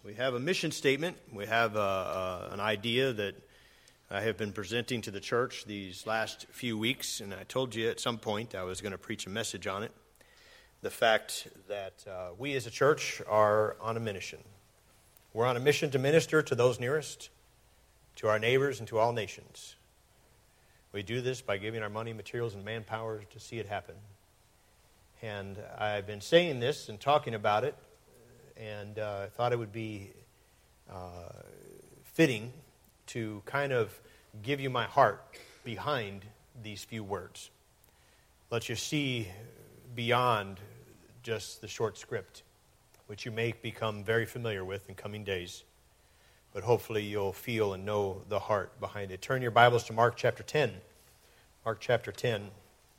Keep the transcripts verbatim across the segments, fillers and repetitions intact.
We have a mission statement. We have a, a, an idea that I have been presenting to the church these last few weeks, and I told you at some point I was going to preach a message on it. The fact that uh, we as a church are on a mission. We're on a mission to minister to those nearest, to our neighbors, and to all nations. We do this by giving our money, materials, and manpower to see it happen. And I've been saying this and talking about it, and uh, I thought it would be uh, fitting to kind of give you my heart behind these few words. Let you see beyond just the short script, which you may become very familiar with in coming days. But hopefully you'll feel and know the heart behind it. Turn your Bibles to Mark chapter ten. Mark chapter ten.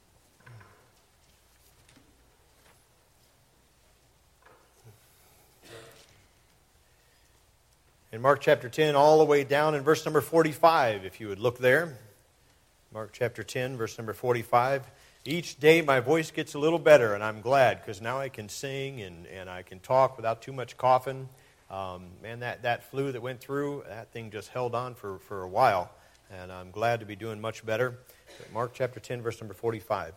In Mark chapter ten, all the way down in verse number forty-five, if you would look there. Mark chapter ten, verse number forty-five. Each day my voice gets a little better, and I'm glad, because now I can sing and, and I can talk without too much coughing. Um, man, that, that flu that went through, that thing just held on for, for a while, and I'm glad to be doing much better. But Mark chapter ten, verse number forty-five.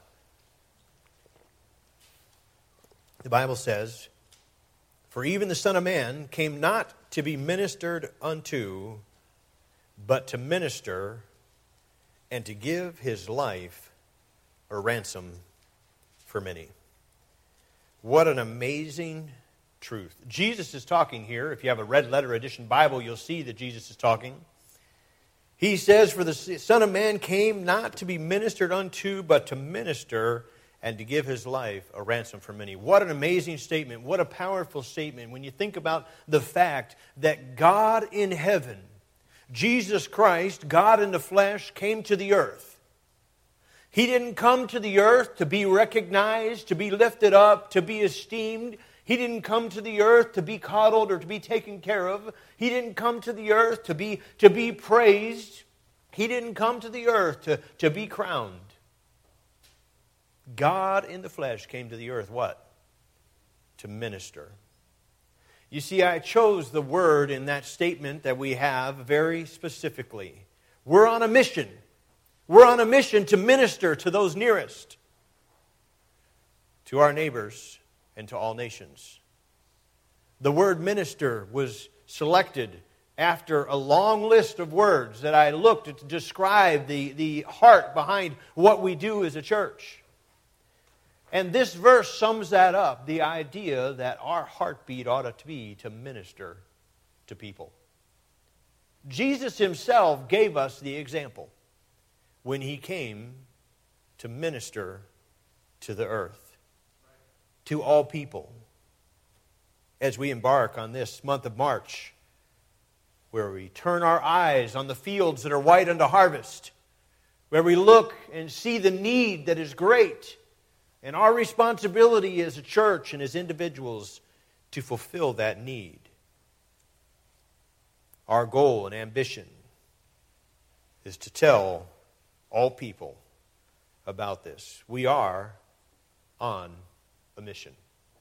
The Bible says, "For even the Son of Man came not to be ministered unto, but to minister and to give his life a ransom for many." What an amazing truth. Jesus is talking here. If you have a red letter edition Bible, you'll see that Jesus is talking. He says, "For the Son of Man came not to be ministered unto, but to minister and to give his life a ransom for many." What an amazing statement. What a powerful statement when you think about the fact that God in heaven, Jesus Christ, God in the flesh, came to the earth. He didn't come to the earth to be recognized, to be lifted up, to be esteemed. He didn't come to the earth to be coddled or to be taken care of. He didn't come to the earth to be, to be praised. He didn't come to the earth to, to be crowned. God in the flesh came to the earth, what? To minister. You see, I chose the word in that statement that we have very specifically. We're on a mission. We're on a mission to minister to those nearest, to our neighbors, and to all nations. The word minister was selected after a long list of words that I looked at to describe the, the heart behind what we do as a church. And this verse sums that up, the idea that our heartbeat ought to be to minister to people. Jesus himself gave us the example when he came to minister to the earth, to all people. As we embark on this month of March, where we turn our eyes on the fields that are white unto harvest, where we look and see the need that is great, and our responsibility as a church and as individuals to fulfill that need. Our goal and ambition is to tell all people about this. We are on a mission.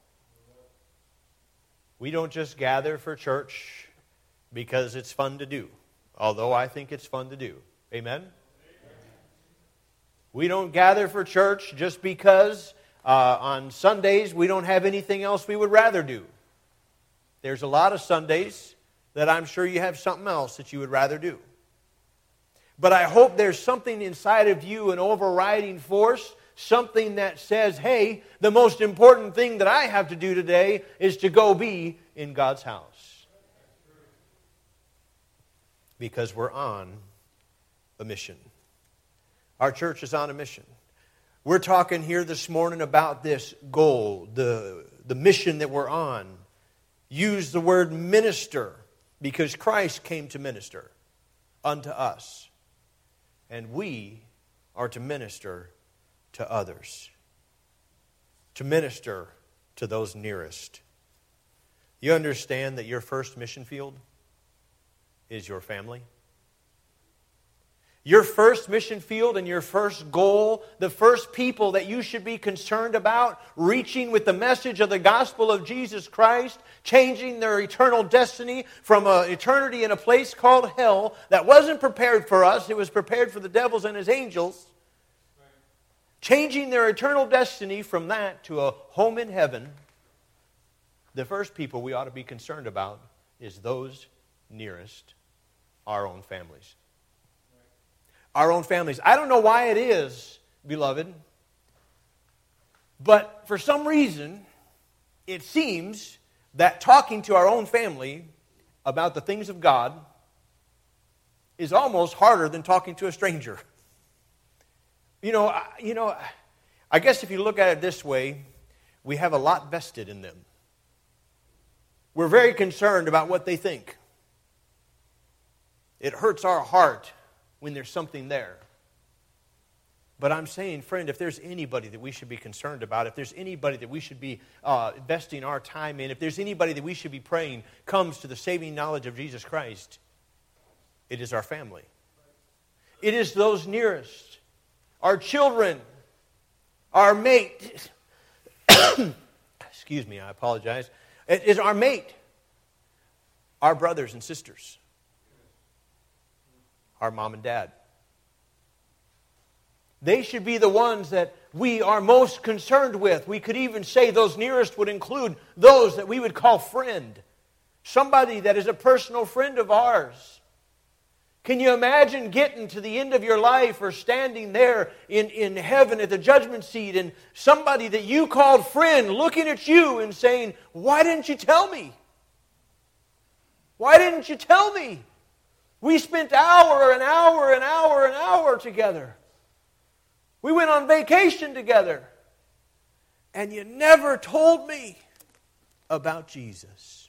We don't just gather for church because it's fun to do, although I think it's fun to do. Amen? We don't gather for church just because uh, on Sundays we don't have anything else we would rather do. There's a lot of Sundays that I'm sure you have something else that you would rather do. But I hope there's something inside of you, an overriding force, something that says, hey, the most important thing that I have to do today is to go be in God's house. Because we're on a mission. Our church is on a mission. We're talking here this morning about this goal, the, the mission that we're on. Use the word minister because Christ came to minister unto us. And we are to minister to others. To minister to those nearest. You understand that your first mission field is your family? Your first mission field and your first goal, the first people that you should be concerned about, reaching with the message of the gospel of Jesus Christ, changing their eternal destiny from an eternity in a place called hell that wasn't prepared for us, it was prepared for the devils and his angels. Changing their eternal destiny from that to a home in heaven, the first people we ought to be concerned about is those nearest our own families. Our own families. I don't know why it is, beloved, but for some reason, it seems that talking to our own family about the things of God is almost harder than talking to a stranger. You know, I, you know, I guess if you look at it this way, we have a lot vested in them. We're very concerned about what they think. It hurts our heart when there's something there. But I'm saying, friend, if there's anybody that we should be concerned about, if there's anybody that we should be uh, investing our time in, if there's anybody that we should be praying comes to the saving knowledge of Jesus Christ, it is our family. It is those nearest. Our children, our mate. Excuse me, I apologize. It is our mate. Our brothers and sisters. Our mom and dad. They should be the ones that we are most concerned with. We could even say those nearest would include those that we would call friend. Somebody that is a personal friend of ours. Can you imagine getting to the end of your life or standing there in, in heaven at the judgment seat and somebody that you called friend looking at you and saying, "Why didn't you tell me? Why didn't you tell me? We spent hour and hour and hour and hour together. We went on vacation together. And you never told me about Jesus."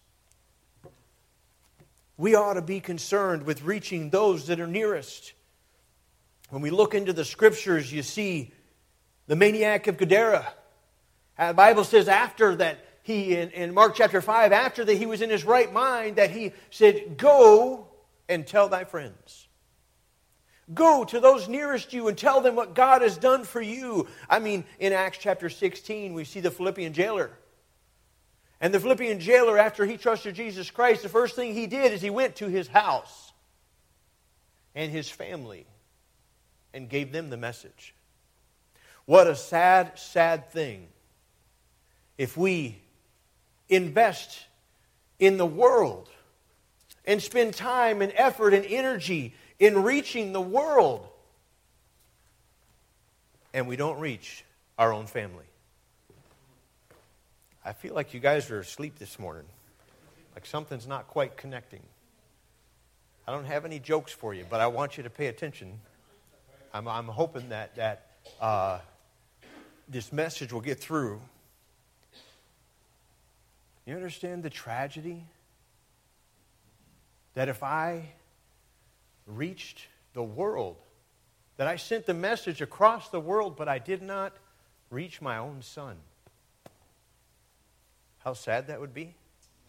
We ought to be concerned with reaching those that are nearest. When we look into the Scriptures, you see the maniac of Gadara. The Bible says after that, he, in, in Mark chapter five, after that he was in his right mind, that he said, "Go and tell thy friends." Go to those nearest you and tell them what God has done for you. I mean, in Acts chapter sixteen, we see the Philippian jailer. And the Philippian jailer, after he trusted Jesus Christ, the first thing he did is he went to his house and his family and gave them the message. What a sad, sad thing if we invest in the world and spend time and effort and energy in reaching the world, and we don't reach our own family. I feel like you guys are asleep this morning. Like something's not quite connecting. I don't have any jokes for you, but I want you to pay attention. I'm, I'm hoping that, that uh, this message will get through. You understand the tragedy? That if I reached the world, that I sent the message across the world, but I did not reach my own son. How sad that would be.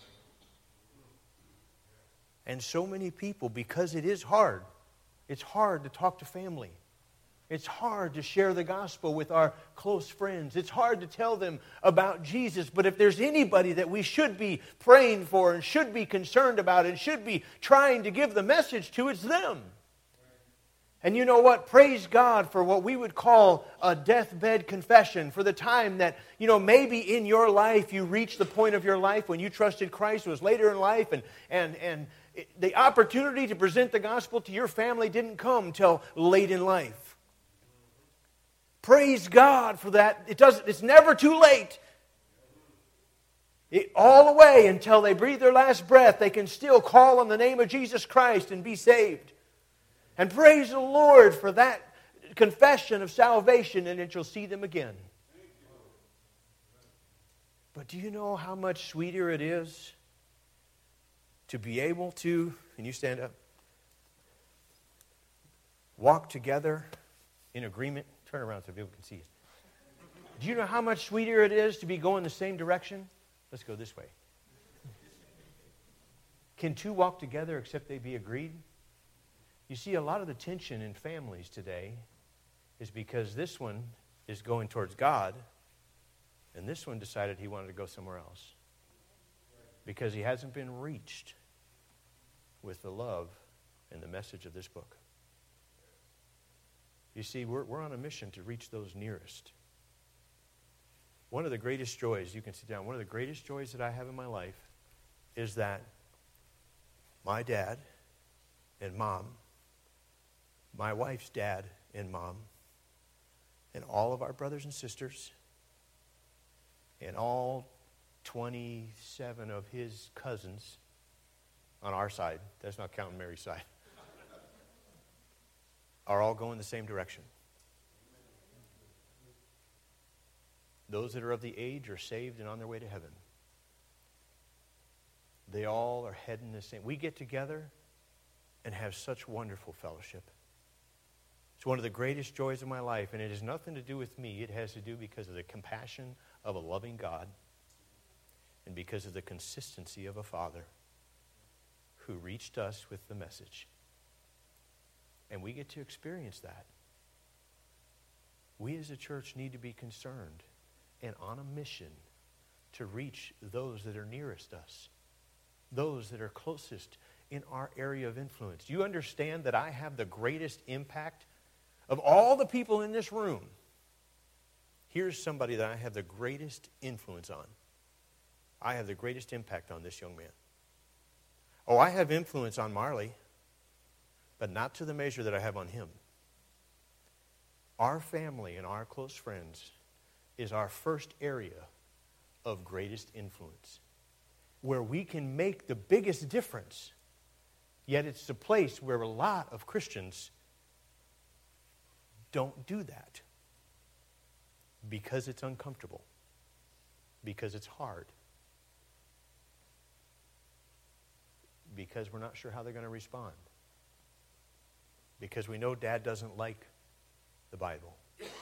And so many people, because it is hard, it's hard to talk to family. It's hard to share the gospel with our close friends. It's hard to tell them about Jesus. But if there's anybody that we should be praying for and should be concerned about and should be trying to give the message to, it's them. And you know what? Praise God for what we would call a deathbed confession. For the time that, you know, maybe in your life you reached the point of your life when you trusted Christ. It was later in life. And, and, and it, the opportunity to present the gospel to your family didn't come till late in life. Praise God for that. It doesn't, it's never too late. It, all the way until they breathe their last breath, they can still call on the name of Jesus Christ and be saved. And praise the Lord for that confession of salvation, and that you'll see them again. But do you know how much sweeter it is to be able to, and you stand up, walk together in agreement? Turn around so people can see you. Do you know how much sweeter it is to be going the same direction? Let's go this way. Can two walk together except they be agreed? You see, a lot of the tension in families today is because this one is going towards God, and this one decided he wanted to go somewhere else because he hasn't been reached with the love and the message of this book. You see, we're, we're on a mission to reach those nearest. One of the greatest joys, you can sit down, one of the greatest joys that I have in my life is that my dad and mom, my wife's dad and mom, and all of our brothers and sisters, and all twenty-seven of his cousins on our side, that's not counting Mary's side, are all going the same direction. Those that are of the age are saved and on their way to heaven. They all are heading the same. We get together and have such wonderful fellowship. It's one of the greatest joys of my life, and it has nothing to do with me. It has to do because of the compassion of a loving God and because of the consistency of a Father who reached us with the message. And we get to experience that. We as a church need to be concerned and on a mission to reach those that are nearest us, those that are closest in our area of influence. Do you understand that I have the greatest impact of all the people in this room? Here's somebody that I have the greatest influence on. I have the greatest impact on this young man. Oh, I have influence on Marley, but not to the measure that I have on him. Our family and our close friends is our first area of greatest influence, where we can make the biggest difference. Yet it's the place where a lot of Christians don't do that because it's uncomfortable, because it's hard, because we're not sure how they're going to respond, because we know Dad doesn't like the Bible.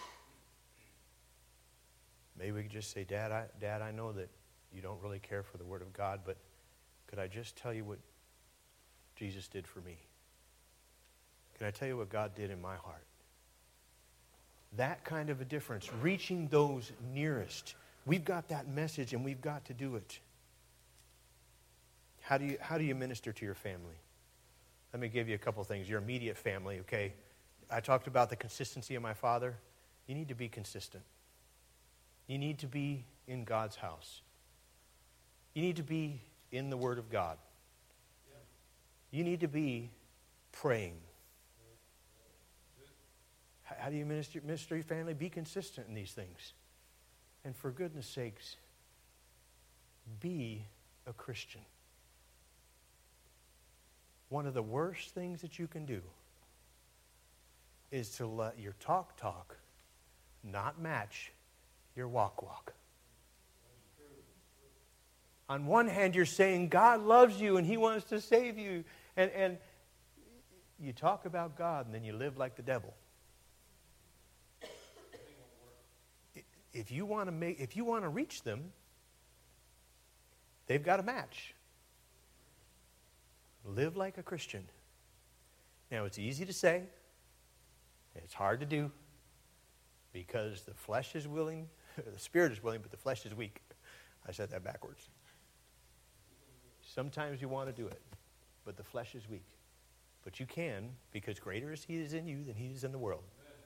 Maybe we could just say, Dad, I, Dad, I know that you don't really care for the Word of God, but could I just tell you what Jesus did for me? Can I tell you what God did in my heart? That kind of a difference, reaching those nearest. We've got that message and we've got to do it. How do you, how do you minister to your family? Let me give you a couple things. Your immediate family, okay? I talked about the consistency of my father. You need to be consistent. You need to be in God's house. You need to be in the Word of God. You need to be praying. How do you minister, minister your family? Be consistent in these things. And for goodness sakes, be a Christian. One of the worst things that you can do is to let your talk talk not match your walk walk. On one hand, you're saying God loves you and He wants to save you. And, and you talk about God and then you live like the devil. If you want to make, if you want to reach them, they've got to match. Live like a Christian. Now, it's easy to say. It's hard to do because the flesh is willing, the spirit is willing, but the flesh is weak. I said that backwards. Sometimes you want to do it, but the flesh is weak. But you can, because greater is He is in you than He is in the world.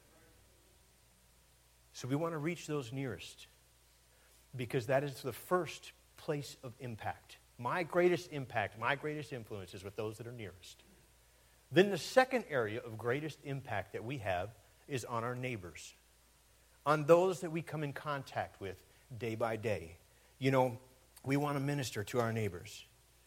So we want to reach those nearest because that is the first place of impact. My greatest impact, my greatest influence is with those that are nearest. Then the second area of greatest impact that we have is on our neighbors, on those that we come in contact with day by day. You know, we want to minister to our neighbors.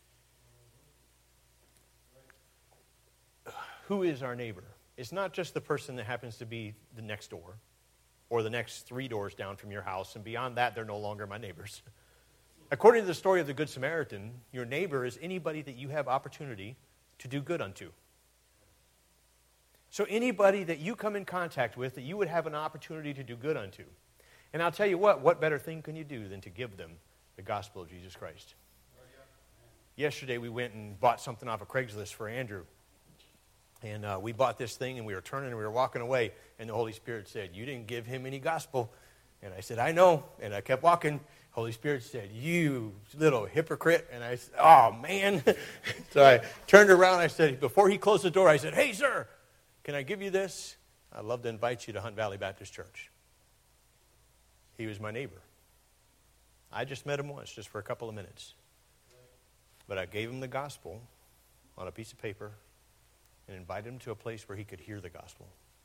Who is our neighbor? It's not just the person that happens to be the next door or the next three doors down from your house, and beyond that, they're no longer my neighbors. According to the story of the Good Samaritan, your neighbor is anybody that you have opportunity to do good unto. So anybody that you come in contact with that you would have an opportunity to do good unto. And I'll tell you what, what better thing can you do than to give them the gospel of Jesus Christ? Yesterday we went and bought something off of Craigslist for Andrew. And uh, we bought this thing, and we were turning, and we were walking away, and the Holy Spirit said, you didn't give him any gospel. And I said, I know. And I kept walking. Holy Spirit said, you little hypocrite. And I said, oh, man. So I turned around. I said, before he closed the door, I said, hey, sir, can I give you this? I'd love to invite you to Hunt Valley Baptist Church. He was my neighbor. I just met him once, just for a couple of minutes. But I gave him the gospel on a piece of paper and invited him to a place where he could hear the gospel.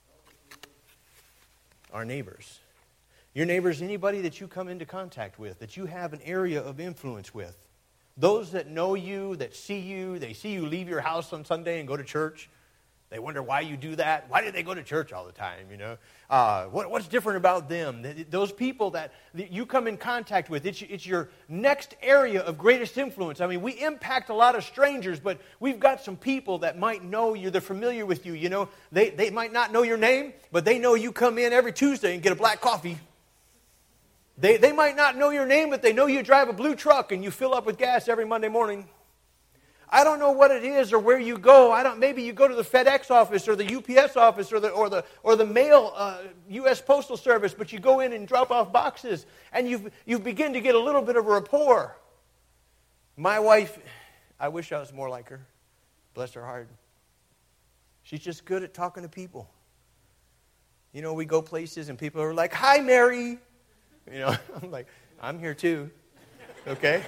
Our neighbors. Your neighbors, anybody that you come into contact with, that you have an area of influence with. Those that know you, that see you, they see you leave your house on Sunday and go to church. They wonder why you do that. Why do they go to church all the time, you know? Uh, what, what's different about them? Those people that, that you come in contact with, it's, it's your next area of greatest influence. I mean, we impact a lot of strangers, but we've got some people that might know you, they're familiar with you, you know? They, they might not know your name, but they know you come in every Tuesday and get a black coffee. They, they might not know your name, but they know you drive a blue truck and you fill up with gas every Monday morning. I don't know what it is or where you go. I don't. Maybe you go to the FedEx office or the U P S office or the or the or the mail uh, U S Postal Service, but you go in and drop off boxes, and you you begin to get a little bit of a rapport. My wife, I wish I was more like her. Bless her heart. She's just good at talking to people. You know, we go places and people are like, "Hi, Mary." You know, I'm like, "I'm here too." Okay.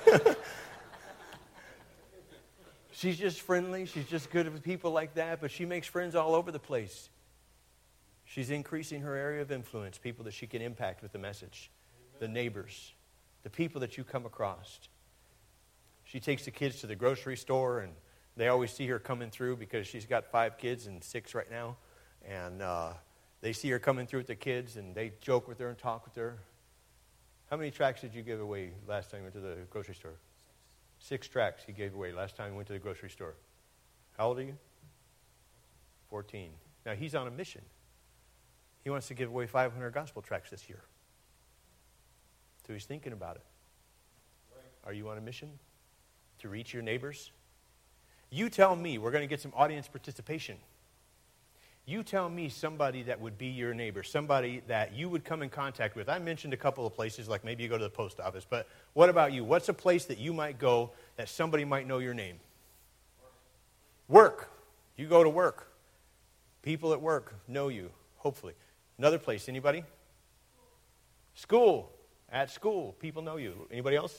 She's just friendly. She's just good with people like that, but she makes friends all over the place. She's increasing her area of influence, people that she can impact with the message, the neighbors, the people that you come across. She takes the kids to the grocery store, and they always see her coming through because she's got five kids and six right now, and uh, they see her coming through with the kids, and they joke with her and talk with her. How many tracts did you give away last time you went to the grocery store? Six tracts he gave away last time he went to the grocery store. How old are you? fourteen. Now he's on a mission. He wants to give away five hundred gospel tracts this year. So he's thinking about it. Are you on a mission to reach your neighbors? You tell me. We're going to get some audience participation. You tell me somebody that would be your neighbor, somebody that you would come in contact with. I mentioned a couple of places, like maybe you go to the post office, but what about you? What's a place that you might go that somebody might know your name? Work. You go to work. People at work know you, hopefully. Another place, anybody? School. At school, people know you. Anybody else?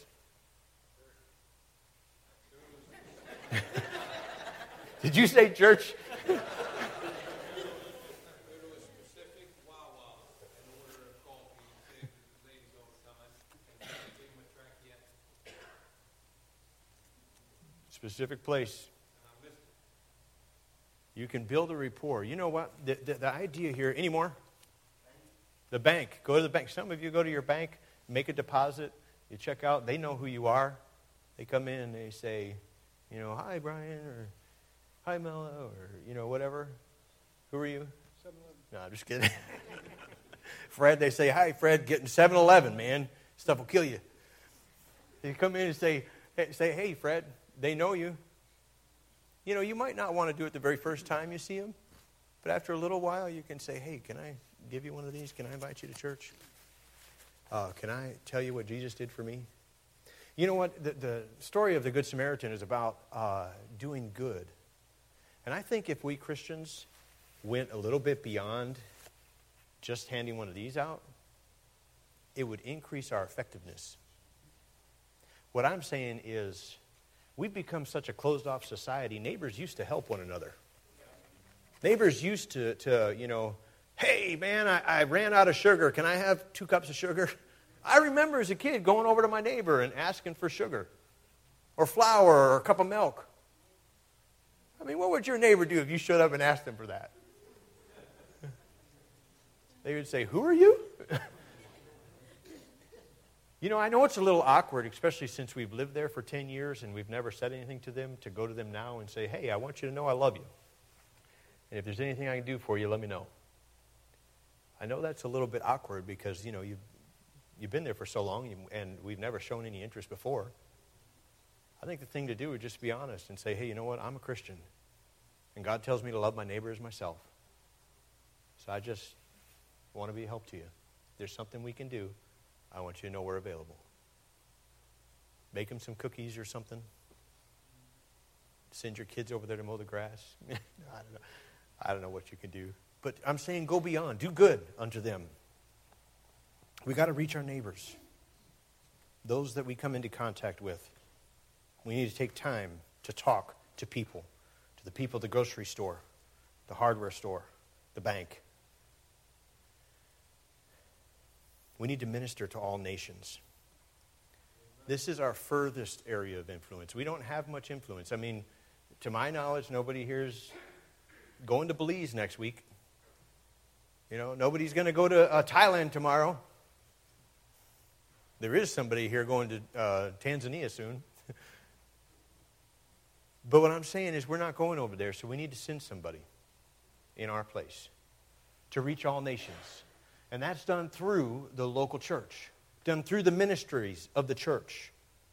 Did you say church? Specific place. You can build a rapport. You know what? The, the, the idea here, anymore? The bank. Go to the bank. Some of you go to your bank, make a deposit, you check out, they know who you are. They come in and they say, you know, hi, Brian, or hi, Mela, or, you know, whatever. Who are you? seven eleven. No, I'm just kidding. Fred, they say, hi, Fred, getting seven eleven, man. Stuff will kill you. They come in and say, hey, say, hey, Fred. They know you. You know, you might not want to do it the very first time you see them, but after a little while, you can say, hey, can I give you one of these? Can I invite you to church? Uh, can I tell you what Jesus did for me? You know what? The, the story of the Good Samaritan is about uh, doing good. And I think if we Christians went a little bit beyond just handing one of these out, it would increase our effectiveness. What I'm saying is, we've become such a closed-off society. Neighbors used to help one another. Neighbors used to, to you know, hey, man, I, I ran out of sugar. Can I have two cups of sugar? I remember as a kid going over to my neighbor and asking for sugar or flour or a cup of milk. I mean, what would your neighbor do if you showed up and asked them for that? They would say, who are you? You know, I know it's a little awkward, especially since we've lived there for ten years and we've never said anything to them, to go to them now and say, hey, I want you to know I love you. And if there's anything I can do for you, let me know. I know that's a little bit awkward because, you know, you've, you've been there for so long and we've never shown any interest before. I think the thing to do is just be honest and say, hey, you know what, I'm a Christian. And God tells me to love my neighbor as myself. So I just want to be a help to you. If there's something we can do, I want you to know we're available. Make them some cookies or something. Send your kids over there to mow the grass. I don't know. I don't know what you can do. But I'm saying go beyond. Do good unto them. We got to reach our neighbors. Those that we come into contact with. We need to take time to talk to people. To the people at the grocery store, the hardware store, the bank. We need to minister to all nations. This is our furthest area of influence. We don't have much influence. I mean, to my knowledge, nobody here's going to Belize next week. You know, nobody's going to go to uh, Thailand tomorrow. There is somebody here going to uh, Tanzania soon. But what I'm saying is we're not going over there, so we need to send somebody in our place to reach all nations. And that's done through the local church, done through the ministries of the church.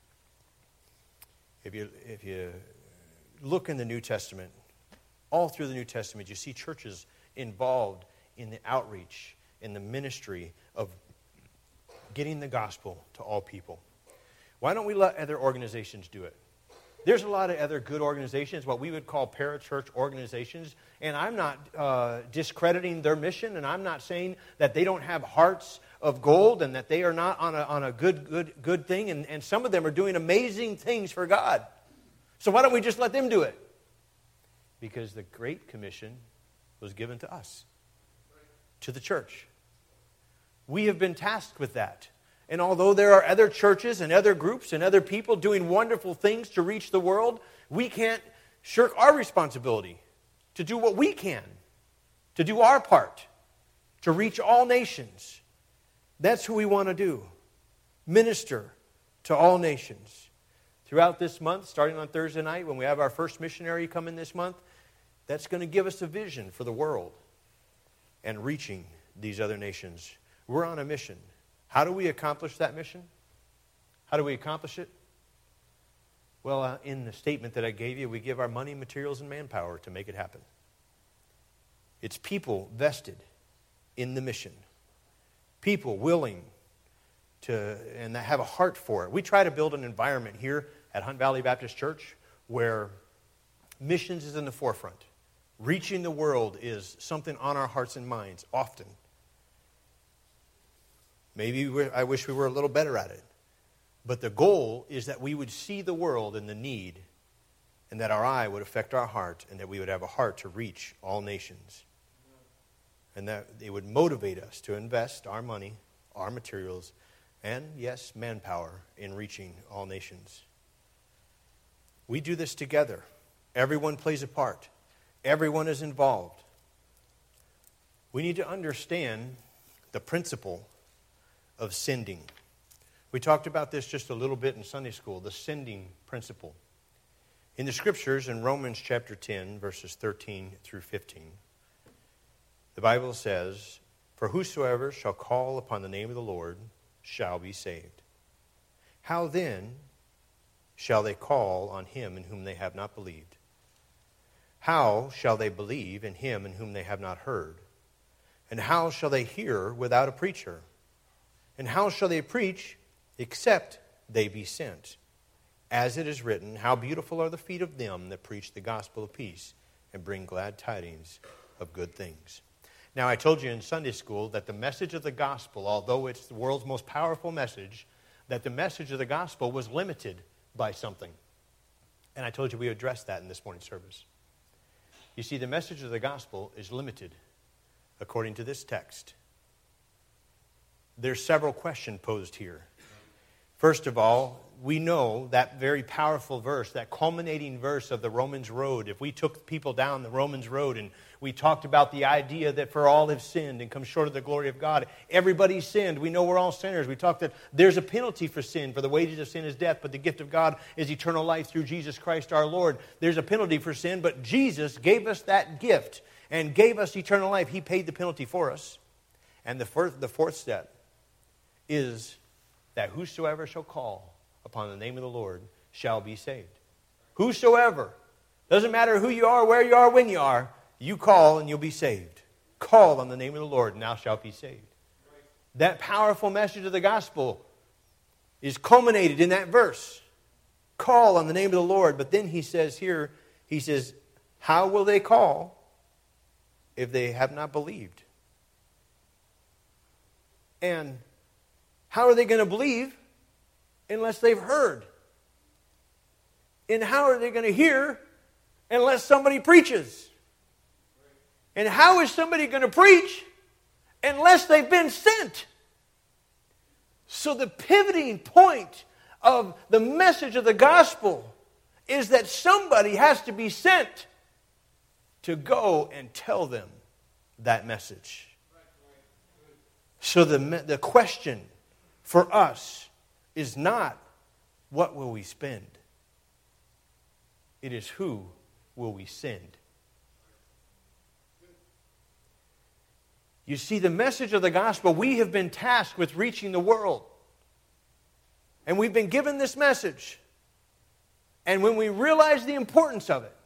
If you, if you look in the New Testament, all through the New Testament, you see churches involved in the outreach, in the ministry of getting the gospel to all people. Why don't we let other organizations do it? There's a lot of other good organizations, what we would call parachurch organizations, and I'm not uh, discrediting their mission, and I'm not saying that they don't have hearts of gold and that they are not on a, on a good, good, good thing, and, and some of them are doing amazing things for God. So why don't we just let them do it? Because the Great Commission was given to us, to the church. We have been tasked with that. And although there are other churches and other groups and other people doing wonderful things to reach the world, we can't shirk our responsibility to do what we can, to do our part, to reach all nations. That's who we want to do. Minister to all nations. Throughout this month, starting on Thursday night, when we have our first missionary come in this month, that's going to give us a vision for the world and reaching these other nations. We're on a mission. How do we accomplish that mission? How do we accomplish it? Well, uh, in the statement that I gave you, we give our money, materials, and manpower to make it happen. It's people vested in the mission. People willing to, and that have a heart for it. We try to build an environment here at Hunt Valley Baptist Church where missions is in the forefront. Reaching the world is something on our hearts and minds often. Maybe we're, I wish we were a little better at it. But the goal is that we would see the world and the need, and that our eye would affect our heart, and that we would have a heart to reach all nations. And that it would motivate us to invest our money, our materials, and, yes, manpower in reaching all nations. We do this together. Everyone plays a part. Everyone is involved. We need to understand the principle of sending. We talked about this just a little bit in Sunday school, the sending principle. In the scriptures, in Romans chapter ten, verses thirteen through fifteen, the Bible says, "For whosoever shall call upon the name of the Lord shall be saved. How then shall they call on him in whom they have not believed? How shall they believe in him in whom they have not heard? And how shall they hear without a preacher? And how shall they preach except they be sent? As it is written, how beautiful are the feet of them that preach the gospel of peace and bring glad tidings of good things." Now, I told you in Sunday school that the message of the gospel, although it's the world's most powerful message, that the message of the gospel was limited by something. And I told you we addressed that in this morning's service. You see, the message of the gospel is limited according to this text. There's several questions posed here. First of all, we know that very powerful verse, that culminating verse of the Romans road. If we took people down the Romans road and we talked about the idea that for all have sinned and come short of the glory of God, everybody sinned. We know we're all sinners. We talked that there's a penalty for sin, for the wages of sin is death, but the gift of God is eternal life through Jesus Christ our Lord. There's a penalty for sin, but Jesus gave us that gift and gave us eternal life. He paid the penalty for us. And the fourth, the fourth step is that whosoever shall call upon the name of the Lord shall be saved. Whosoever. Doesn't matter who you are, where you are, when you are. You call and you'll be saved. Call on the name of the Lord and thou shalt be saved. That powerful message of the gospel is culminated in that verse. Call on the name of the Lord. But then he says here, he says, how will they call if they have not believed? And how are they going to believe unless they've heard? And how are they going to hear unless somebody preaches? And how is somebody going to preach unless they've been sent? So the pivoting point of the message of the gospel is that somebody has to be sent to go and tell them that message. So the, the question for us is not, what will we spend? It is, who will we send? You see, the message of the gospel, we have been tasked with reaching the world. And we've been given this message. And when we realize the importance of it,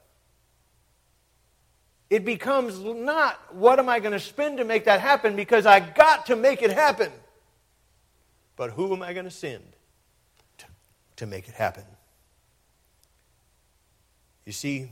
it becomes not, what am I going to spend to make that happen, because I got to make it happen. But who am I going to send to, to make it happen? You see,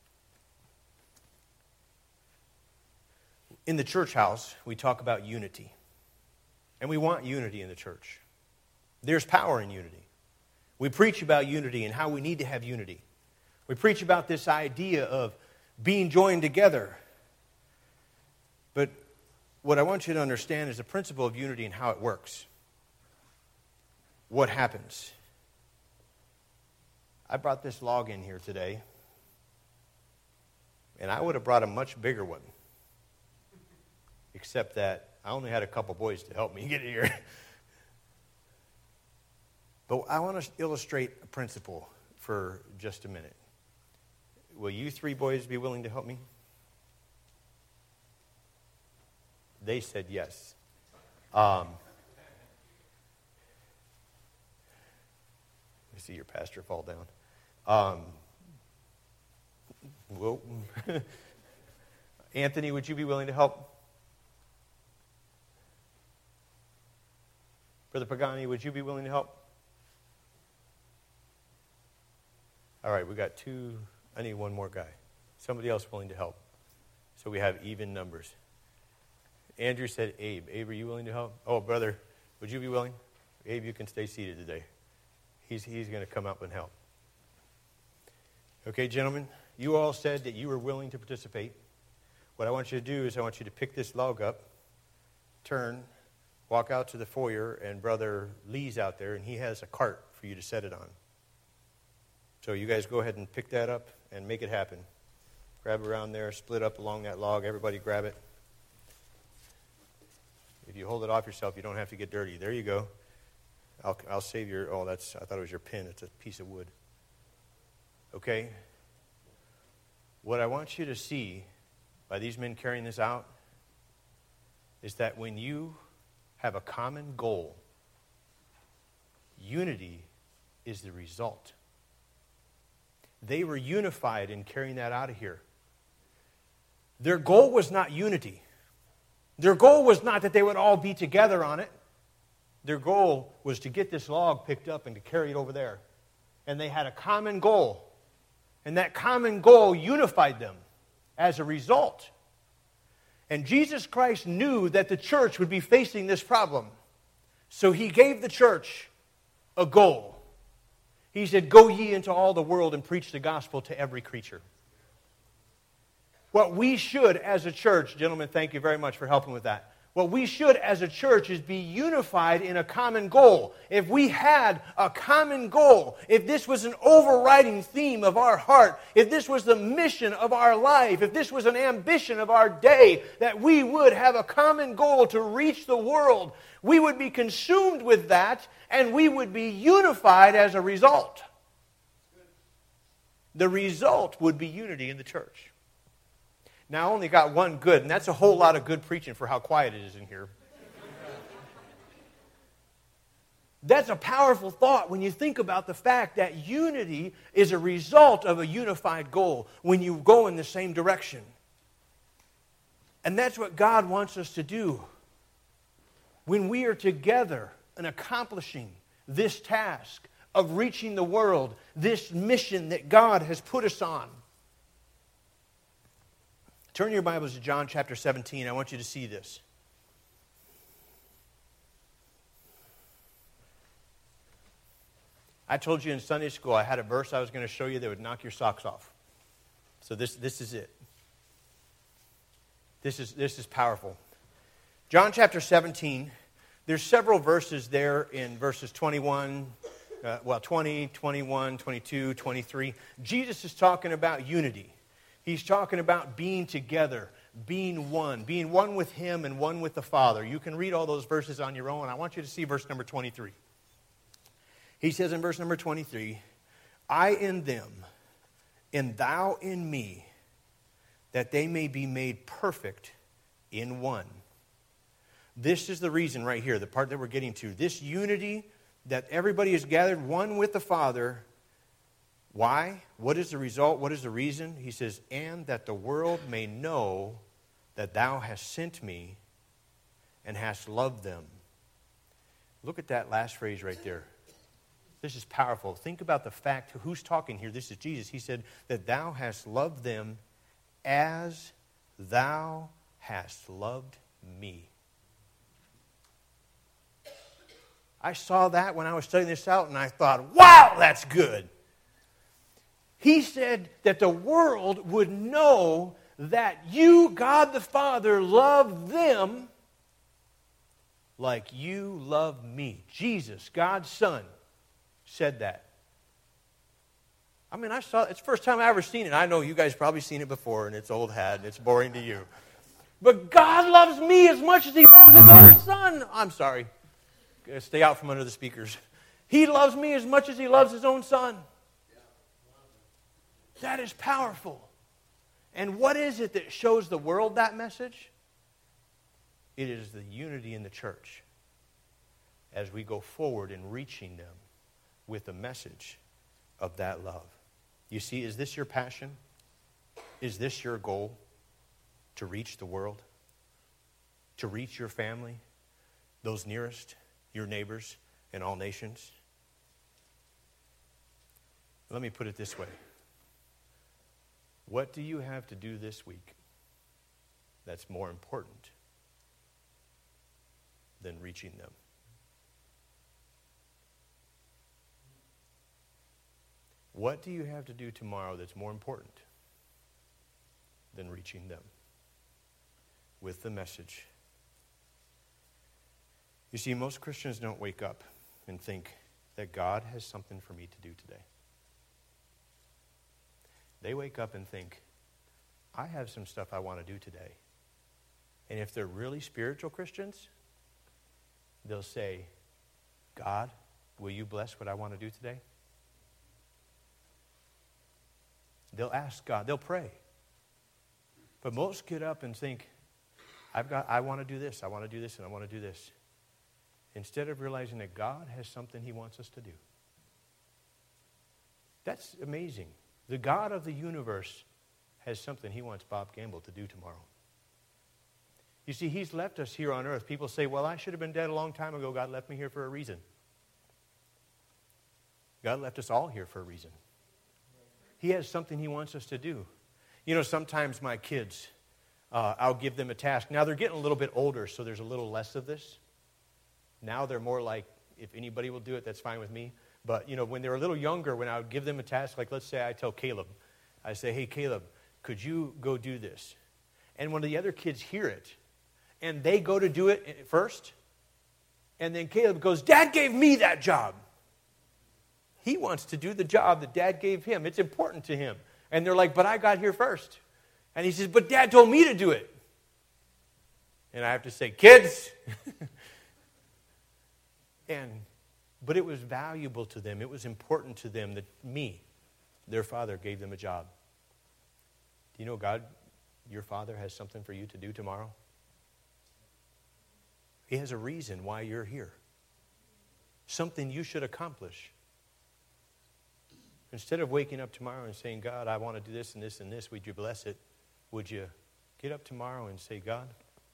in the church house, we talk about unity. And we want unity in the church. There's power in unity. We preach about unity and how we need to have unity. We preach about this idea of being joined together. But what I want you to understand is the principle of unity and how it works. What happens? I brought this log in here today, and I would have brought a much bigger one, except that I only had a couple boys to help me get it here. But I want to illustrate a principle for just a minute. Will you three boys be willing to help me? They said yes. Um, let me see your pastor fall down. Um, whoa. Anthony, would you be willing to help? Brother Pagani, would you be willing to help? All right, we got two. I need one more guy. Somebody else willing to help. So we have even numbers. Andrew said Abe. Abe, are you willing to help? Oh, brother, would you be willing? Abe, you can stay seated today. He's, he's going to come up and help. Okay, gentlemen, you all said that you were willing to participate. What I want you to do is I want you to pick this log up, turn, walk out to the foyer, and Brother Lee's out there, and he has a cart for you to set it on. So you guys go ahead and pick that up and make it happen. Grab it around there, split up along that log. Everybody grab it. If you hold it off yourself, you don't have to get dirty. There you go. I'll, I'll save your, oh, that's, I thought it was your pin. It's a piece of wood. Okay? What I want you to see by these men carrying this out is that when you have a common goal, unity is the result. They were unified in carrying that out of here. Their goal was not unity. Their goal was not that they would all be together on it. Their goal was to get this log picked up and to carry it over there. And they had a common goal. And that common goal unified them as a result. And Jesus Christ knew that the church would be facing this problem. So he gave the church a goal. He said, go ye into all the world and preach the gospel to every creature. What we should as a church, gentlemen, thank you very much for helping with that. What we should as a church is be unified in a common goal. If we had a common goal, if this was an overriding theme of our heart, if this was the mission of our life, if this was an ambition of our day, that we would have a common goal to reach the world, we would be consumed with that, and we would be unified as a result. The result would be unity in the church. Now, I only got one good, and that's a whole lot of good preaching for how quiet it is in here. That's a powerful thought when you think about the fact that unity is a result of a unified goal when you go in the same direction. And that's what God wants us to do. When we are together and accomplishing this task of reaching the world, this mission that God has put us on. Turn your Bibles to John chapter seventeen. I want you to see this. I told you in Sunday school I had a verse I was going to show you that would knock your socks off. So this, this is it. This is, this is powerful. John chapter seventeen, there's several verses there in verses twenty-one, uh, well, twenty, twenty-one, twenty-two, twenty-three. Jesus is talking about unity. He's talking about being together, being one, being one with Him and one with the Father. You can read all those verses on your own. I want you to see verse number twenty-three. He says in verse number twenty-three, I in them, and thou in me, that they may be made perfect in one. This is the reason right here, the part that we're getting to. This unity that everybody is gathered one with the Father. Why? What is the result? What is the reason? He says, and that the world may know that thou hast sent me and hast loved them. Look at that last phrase right there. This is powerful. Think about the fact, who's talking here? This is Jesus. He said that thou hast loved them as thou hast loved me. I saw that when I was studying this out, and I thought, wow, that's good. He said that the world would know that you, God the Father, love them like you love me. Jesus, God's Son, said that. I mean, I saw it's the first time I ever seen it. I know you guys probably seen it before, and it's old hat, and it's boring to you. But God loves me as much as He loves His own Son. I'm sorry. Stay out from under the speakers. He loves me as much as He loves His own Son. That is powerful. And what is it that shows the world that message? It is the unity in the church as we go forward in reaching them with the message of that love. You see, is this your passion? Is this your goal? To reach the world? To reach your family? Those nearest? Your neighbors? And all nations? Let me put it this way. What do you have to do this week that's more important than reaching them? What do you have to do tomorrow that's more important than reaching them with the message? You see, most Christians don't wake up and think that God has something for me to do today. They wake up and think, I have some stuff I want to do today. And if they're really spiritual Christians, they'll say, God, will you bless what I want to do today? They'll ask God, they'll pray. But most get up and think, I've got, I want to do this, I want to do this, and I want to do this. Instead of realizing that God has something He wants us to do. That's amazing. The God of the universe has something He wants Bob Gamble to do tomorrow. You see, He's left us here on earth. People say, well, I should have been dead a long time ago. God left me here for a reason. God left us all here for a reason. He has something He wants us to do. You know, sometimes my kids, uh, I'll give them a task. Now they're getting a little bit older, so there's a little less of this. Now they're more like, if anybody will do it, that's fine with me. But, you know, when they're a little younger, when I would give them a task, like let's say I tell Caleb, I say, hey, Caleb, could you go do this? And when the other kids hear it, and they go to do it first, and then Caleb goes, Dad gave me that job. He wants to do the job that Dad gave him. It's important to him. And they're like, but I got here first. And he says, but Dad told me to do it. And I have to say, kids. and... But it was valuable to them. It was important to them that me, their father, gave them a job. Do you know God, your Father, has something for you to do tomorrow? He has a reason why you're here. something you should accomplish. Instead of waking up tomorrow and saying, God, I want to do this and this and this, would you bless it? Would you get up tomorrow and say, God,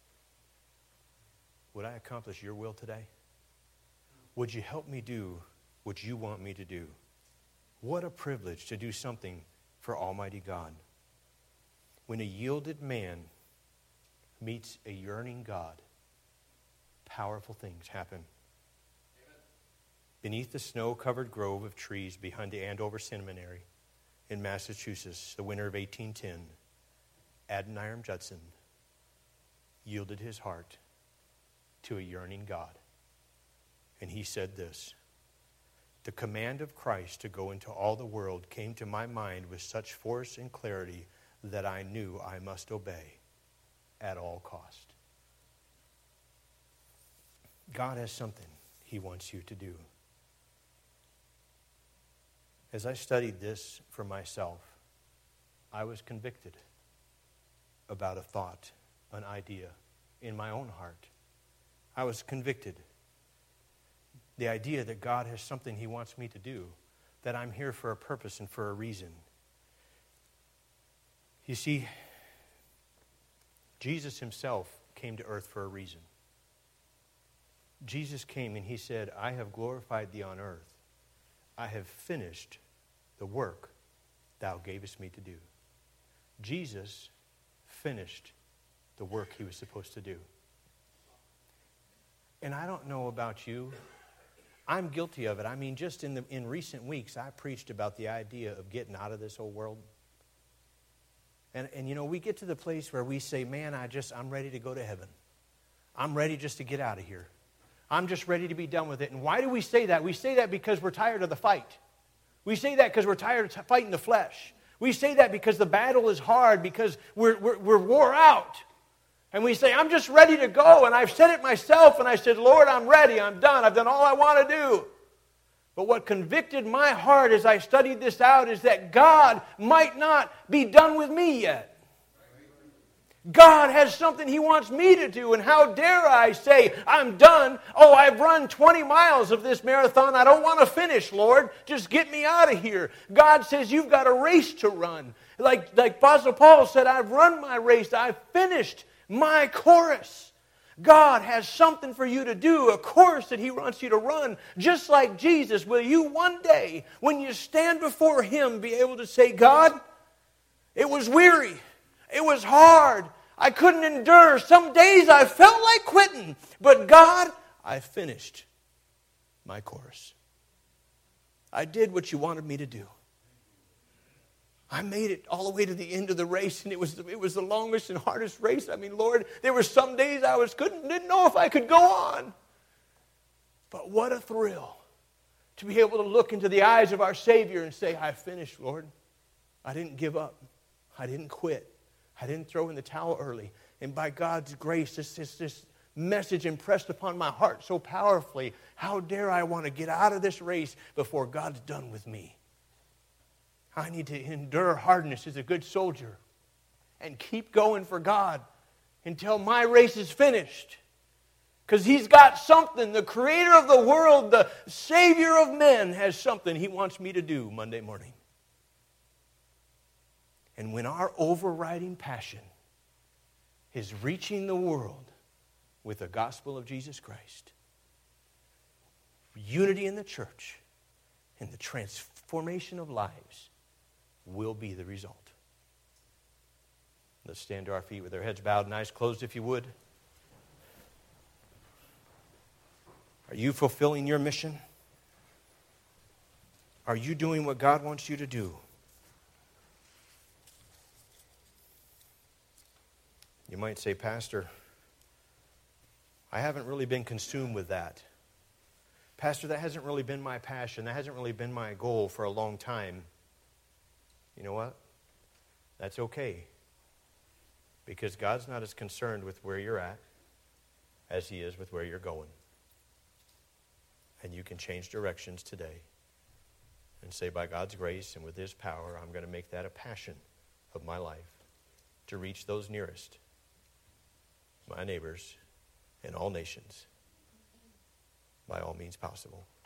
would I accomplish your will today? Would you help me do what you want me to do? What a privilege to do something for Almighty God. When a yielded man meets a yearning God, powerful things happen. Amen. Beneath the snow-covered grove of trees behind the Andover Seminary in Massachusetts, the winter of eighteen ten, Adoniram Judson yielded his heart to a yearning God. And he said this, the command of Christ to go into all the world came to my mind with such force and clarity that I knew I must obey at all cost. God has something he wants you to do. As I studied this for myself, I was convicted about a thought, an idea in my own heart. I was convicted. The idea that God has something he wants me to do, that I'm here for a purpose and for a reason. You see, Jesus himself came to earth for a reason. Jesus came and he said, I have glorified thee on earth. I have finished the work thou gavest me to do. Jesus finished the work he was supposed to do. And I don't know about you, I'm guilty of it. I mean, just in the in recent weeks, I preached about the idea of getting out of this old world. And, and you know, we get to the place where we say, man, I just, I'm ready to go to heaven. I'm ready just to get out of here. I'm just ready to be done with it. And why do we say that? We say that because we're tired of the fight. We say that because we're tired of t- fighting the flesh. We say that because the battle is hard, because we're, we're, we're wore out. And we say, I'm just ready to go. And I've said it myself, and I said, Lord, I'm ready. I'm done. I've done all I want to do. But what convicted my heart as I studied this out is that God might not be done with me yet. God has something he wants me to do. And how dare I say, I'm done. Oh, I've run twenty miles of this marathon. I don't want to finish, Lord. Just get me out of here. God says, you've got a race to run. Like, like Apostle Paul said, I've run my race. I've finished my course. God has something for you to do, a course that he wants you to run. Just like Jesus, will you one day, when you stand before him, be able to say, God, it was weary. It was hard. I couldn't endure. Some days I felt like quitting. But God, I finished my course. I did what you wanted me to do. I made it all the way to the end of the race, and it was it was the longest and hardest race. I mean, Lord, there were some days I was couldn't didn't know if I could go on. But what a thrill to be able to look into the eyes of our Savior and say, I finished, Lord. I didn't give up. I didn't quit. I didn't throw in the towel early. And by God's grace, this, this, this message impressed upon my heart so powerfully. How dare I want to get out of this race before God's done with me? I need to endure hardness as a good soldier and keep going for God until my race is finished. Because he's got something. The creator of the world, the Savior of men, has something he wants me to do Monday morning. And when our overriding passion is reaching the world with the gospel of Jesus Christ, unity in the church and the transformation of lives will be the result. Let's stand to our feet with our heads bowed and eyes closed, if you would. Are you fulfilling your mission? Are you doing what God wants you to do? You might say, Pastor, I haven't really been consumed with that. Pastor, that hasn't really been my passion. That hasn't really been my goal for a long time. You know what? That's okay. Because God's not as concerned with where you're at as he is with where you're going. And you can change directions today and say, by God's grace and with his power, I'm going to make that a passion of my life to reach those nearest, my neighbors, in all nations, by all means possible.